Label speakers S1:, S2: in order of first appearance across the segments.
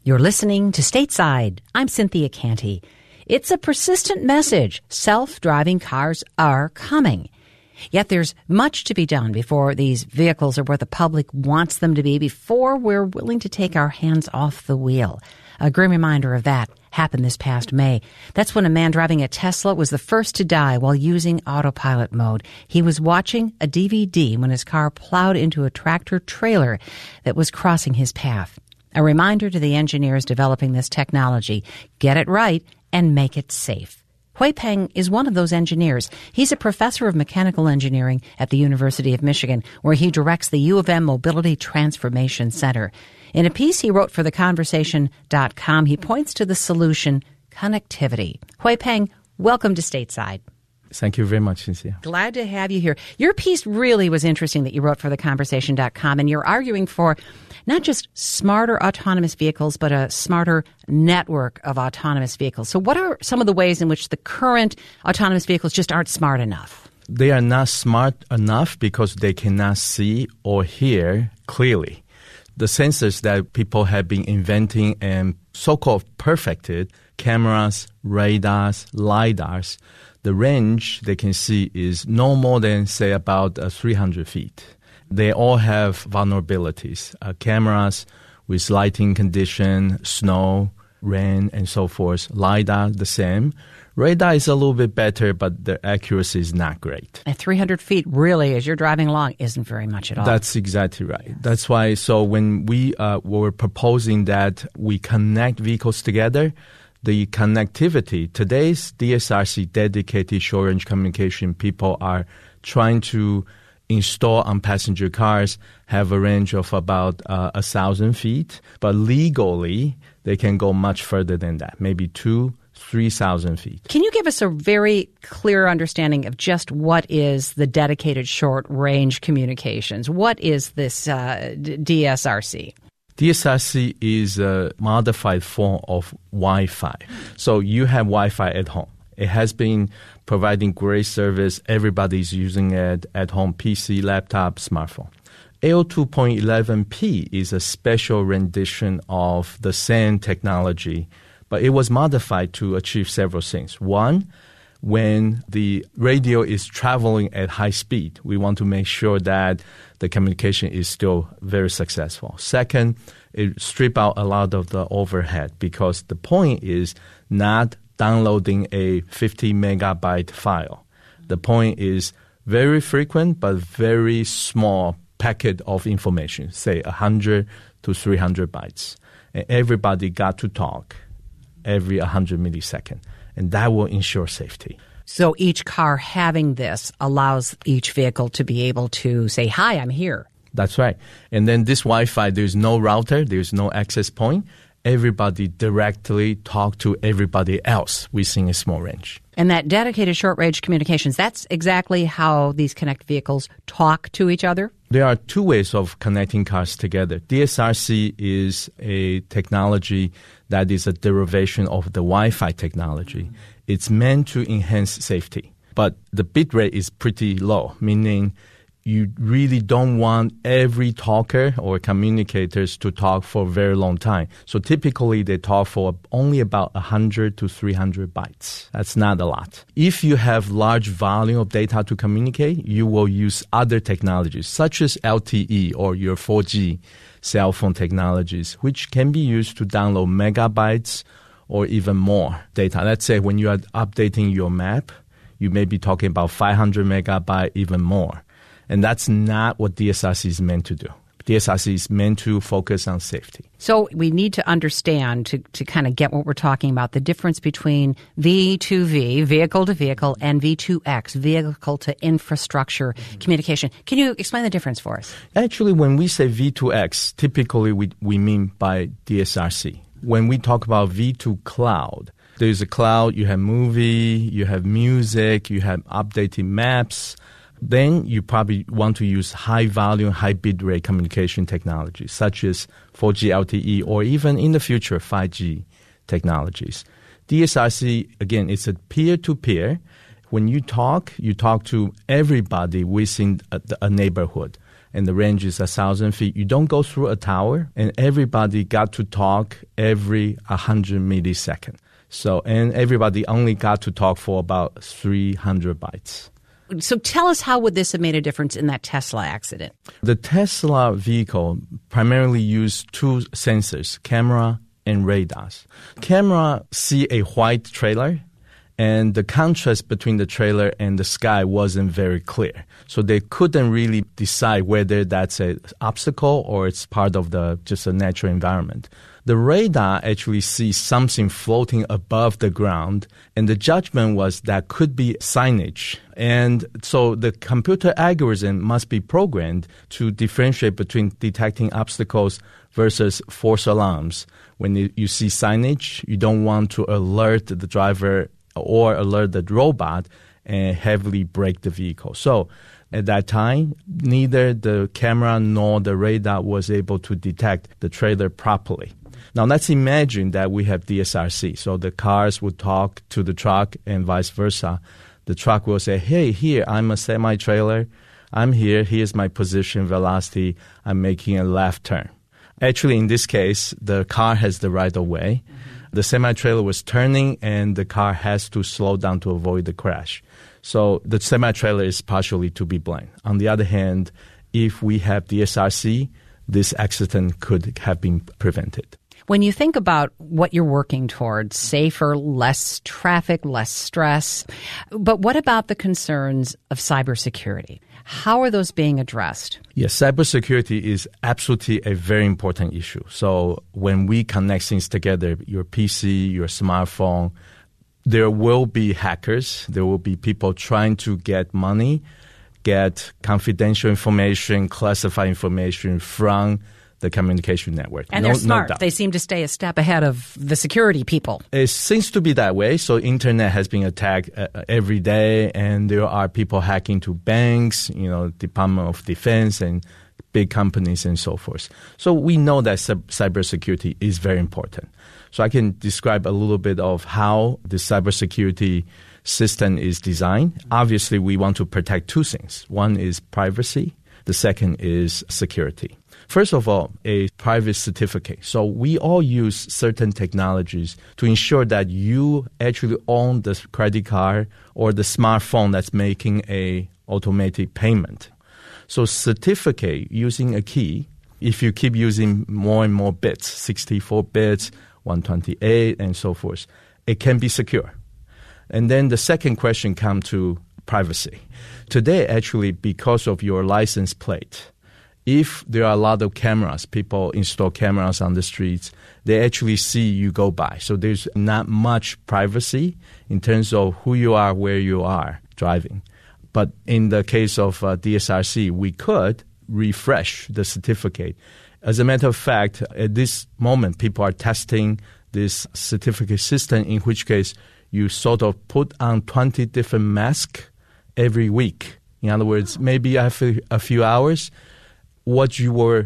S1: You're listening to Stateside. I'm Cynthia Canty. It's a persistent message. Self-driving cars are coming. Yet there's much to be done before these vehicles are where the public wants them to be, before we're willing to take our hands off the wheel. A grim reminder of that happened this past May. That's when a man driving a Tesla was the first to die while using autopilot mode. He was watching a DVD when his car plowed into a tractor trailer that was crossing his path. A reminder to the engineers developing this technology: get it right and make it safe. Hui Peng is one of those engineers. He's a professor of mechanical engineering at the University of Michigan, where he directs the U of M Mobility Transformation Center. In a piece he wrote for theconversation.com, he points to the solution: connectivity. Hui Peng, welcome to Stateside.
S2: Thank you very much, Cynthia.
S1: Glad to have you here. Your piece really was interesting that you wrote for theconversation.com, and you're arguing for not just smarter autonomous vehicles, but a smarter network of autonomous vehicles. So what are some of the ways in which the current autonomous vehicles just aren't smart enough?
S2: They are not smart enough because they cannot see or hear clearly. The sensors that people have been inventing and so-called perfected, cameras, radars, LiDARs, the range they can see is no more than, say, about 300 feet. They all have vulnerabilities. Cameras with lighting condition, snow, rain, and so forth. LiDAR, the same. Radar is a little bit better, but the accuracy is not great.
S1: At 300 feet, really, as you're driving along, isn't very much at all.
S2: That's exactly right. That's why, so when we were proposing that we connect vehicles together, the connectivity, today's DSRC, dedicated short-range communication, people are trying to install on passenger cars, have a range of about 1,000 feet. But legally, they can go much further than that, maybe 3,000 feet.
S1: Can you give us a very clear understanding of just what is the dedicated short-range communications? What is this DSRC?
S2: DSRC is a modified form of Wi-Fi. So you have Wi-Fi at home. It has been providing great service. Everybody's using it at home, PC, laptop, smartphone. AO2.11p is a special rendition of the same technology, but it was modified to achieve several things. One, when the radio is traveling at high speed, we want to make sure that the communication is still very successful. Second, it strips out a lot of the overhead, because the point is not downloading a 50 megabyte file. The point is very frequent but very small packet of information, say 100 to 300 bytes. And everybody got to talk every 100 milliseconds. And that will ensure safety.
S1: So each car having this allows each vehicle to be able to say, hi, I'm here.
S2: That's right. And then this Wi-Fi, there's no router, there's no access point. Everybody directly talk to everybody else within a small range.
S1: And that dedicated short-range communications, that's exactly how these connected vehicles talk to each other?
S2: There are two ways of connecting cars together. DSRC is a technology that is a derivation of the Wi-Fi technology. It's meant to enhance safety, but the bit rate is pretty low, meaning you really don't want every talker or communicators to talk for a very long time. So typically they talk for only about 100 to 300 bytes. That's not a lot. If you have large volume of data to communicate, you will use other technologies such as LTE or your 4G cell phone technologies, which can be used to download megabytes or even more data. Let's say when you are updating your map, you may be talking about 500 megabytes, even more. And that's not what DSRC is meant to do. DSRC is meant to focus on safety.
S1: So we need to understand, to kind of get what we're talking about, the difference between V2V, vehicle to vehicle, and V2X, vehicle to infrastructure communication. Can you explain the difference for us?
S2: Actually, when we say V2X, typically we mean by DSRC. When we talk about V2 cloud, there's a cloud, you have movie, you have music, you have updated maps. Then you probably want to use high-volume, high-bit rate communication technologies, such as 4G LTE or even in the future 5G technologies. DSRC, again, it's a peer-to-peer. When you talk to everybody within a neighborhood. and the range is 1,000 feet. You don't go through a tower, and everybody got to talk every 100 milliseconds. So, and everybody only got to talk for about 300 bytes.
S1: So tell us, how would this have made a difference in that Tesla accident?
S2: The Tesla vehicle primarily used two sensors, camera and radars. Camera see a white trailer, and the contrast between the trailer and the sky wasn't very clear. So they couldn't really decide whether that's an obstacle or it's part of just a natural environment. The radar actually sees something floating above the ground, and the judgment was that could be signage. And so the computer algorithm must be programmed to differentiate between detecting obstacles versus false alarms. When you see signage, you don't want to alert the driver or alert the robot and heavily brake the vehicle. So at that time, neither the camera nor the radar was able to detect the trailer properly. Now, let's imagine that we have DSRC. So the cars would talk to the truck and vice versa. The truck will say, hey, here, I'm a semi-trailer. I'm here. Here's my position, velocity. I'm making a left turn. Actually, in this case, the car has the right of way. The semi-trailer was turning, and the car has to slow down to avoid the crash. So the semi-trailer is partially to be blamed. On the other hand, if we have DSRC, this accident could have been prevented.
S1: When you think about what you're working towards, safer, less traffic, less stress, but what about the concerns of cybersecurity? How are those being addressed?
S2: Yes, cybersecurity is absolutely a very important issue. So when we connect things together, your PC, your smartphone, there will be hackers. There will be people trying to get money, get confidential information, classified information from the communication network.
S1: And they're smart. They seem to stay a step ahead of the security people.
S2: It seems to be that way. So internet has been attacked every day, and there are people hacking to banks, Department of Defense and big companies and so forth. So we know that cybersecurity is very important. So I can describe a little bit of how the cybersecurity system is designed. Obviously, we want to protect two things. One is privacy. The second is security. First of all, a private certificate. So we all use certain technologies to ensure that you actually own the credit card or the smartphone that's making a automatic payment. So certificate using a key, if you keep using more and more bits, 64 bits, 128, and so forth, it can be secure. And then the second question comes to privacy. Today, actually, because of your license plate, if there are a lot of cameras, people install cameras on the streets, they actually see you go by. So there's not much privacy in terms of who you are, where you are driving. But in the case of DSRC, we could refresh the certificate. As a matter of fact, at this moment, people are testing this certificate system, in which case you sort of put on 20 different masks every week. In other words, maybe after a few hours, what you were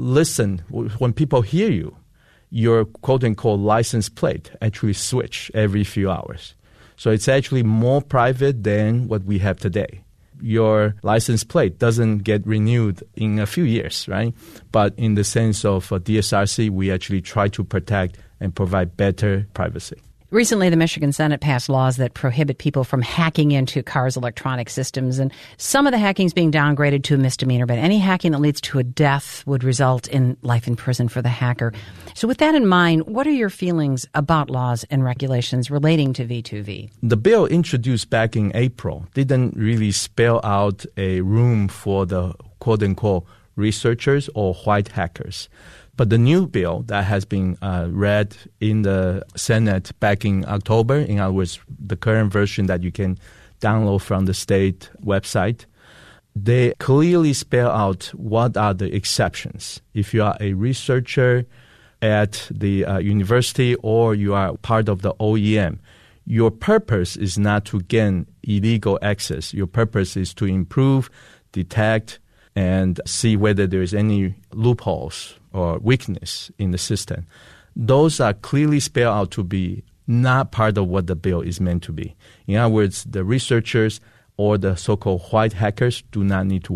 S2: when people hear you, your quote-unquote license plate actually switch every few hours. So it's actually more private than what we have today. Your license plate doesn't get renewed in a few years, right? But in the sense of DSRC, we actually try to protect and provide better privacy.
S1: Recently, the Michigan Senate passed laws that prohibit people from hacking into cars' electronic systems, and some of the hacking is being downgraded to a misdemeanor, but any hacking that leads to a death would result in life in prison for the hacker. So with that in mind, what are your feelings about laws and regulations relating to V2V?
S2: The bill introduced back in April didn't really spell out a room for the quote-unquote researchers or white hackers. But the new bill that has been read in the Senate back in October, in other words, the current version that you can download from the state website, they clearly spell out what are the exceptions. If you are a researcher at the university or you are part of the OEM, your purpose is not to gain illegal access. Your purpose is to improve, detect, and see whether there is any loopholes or weakness in the system. Those are clearly spelled out to be not part of what the bill is meant to be. In other words, the researchers or the so-called white hackers do not need to worry.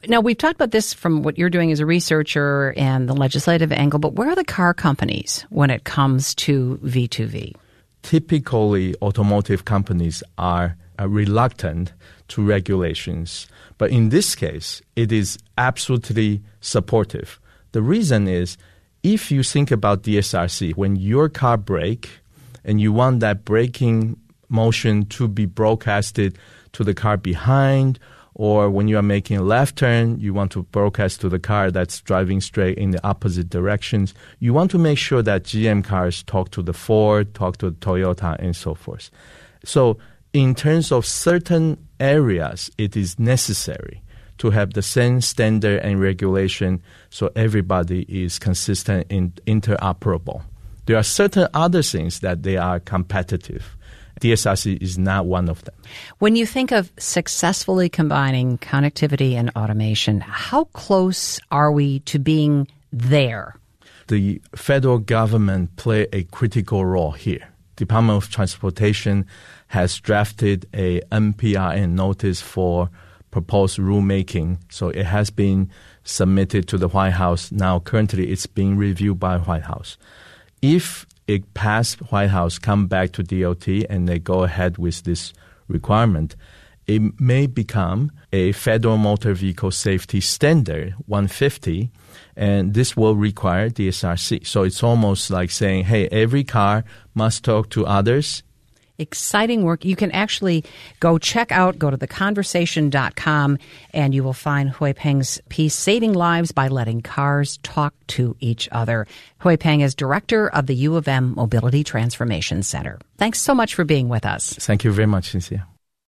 S1: Now, we've talked about this from what you're doing as a researcher and the legislative angle, but where are the car companies when it comes to V2V?
S2: Typically, automotive companies are reluctant to regulations. But in this case, it is absolutely supportive. The reason is, if you think about DSRC, when your car brakes and you want that braking motion to be broadcasted to the car behind, or when you are making a left turn, you want to broadcast to the car that's driving straight in the opposite directions. You want to make sure that GM cars talk to the Ford, talk to the Toyota, and so forth. So in terms of certain areas, it is necessary to have the same standard and regulation so everybody is consistent and interoperable. There are certain other things that they are competitive. DSRC is not one of them.
S1: When you think of successfully combining connectivity and automation, how close are we to being there?
S2: The federal government play a critical role here. Department of Transportation has drafted a NPRM notice for proposed rulemaking. So it has been submitted to the White House. Now, currently, it's being reviewed by White House. If it passed White House, come back to DOT, and they go ahead with this requirement, it may become a Federal Motor Vehicle Safety Standard 150, and this will require DSRC. So it's almost like saying, hey, every car must talk to others.
S1: Exciting work. You can actually go to theconversation.com, and you will find Hui Peng's piece, Saving Lives by Letting Cars Talk to Each Other. Hui Peng is director of the U of M Mobility Transformation Center. Thanks so much for being with us.
S2: Thank you very much, Cynthia.